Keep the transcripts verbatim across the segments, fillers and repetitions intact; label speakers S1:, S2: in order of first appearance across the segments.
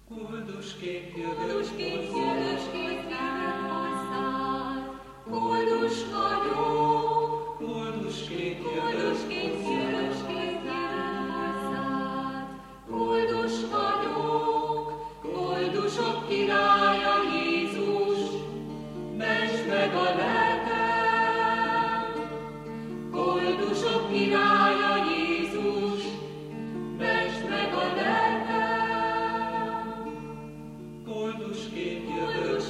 S1: Koldusként jövök hozzád, koldus vagyok, koldusként jövök hozzád, koldus vagyok, koldusok királya Jézus, mentsd meg a lelkem, koldusok királya Jézus, mentsd meg a lelkem. Koldusként jövök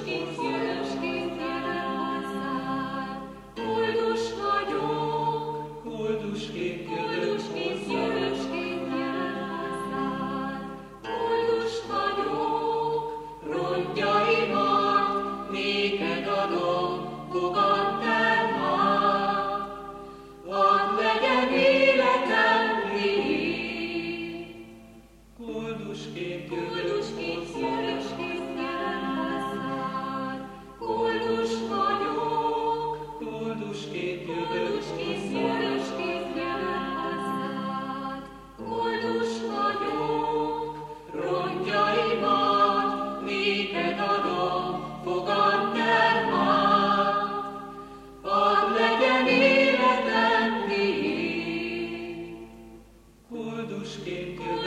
S1: hozzád, koldus vagyok, koldusként jövök hozzád, koldus vagyok, rongyaimat néked adom, fogadd el már, hadd legyen életem tiéd. Koldusként jövök hozzád, koldus vagyok, koldusként jövök hozzád, koldus vagyok, rongyaimat néked adom, fogadd el már, hadd legyen életem tiéd. Koldusként jövök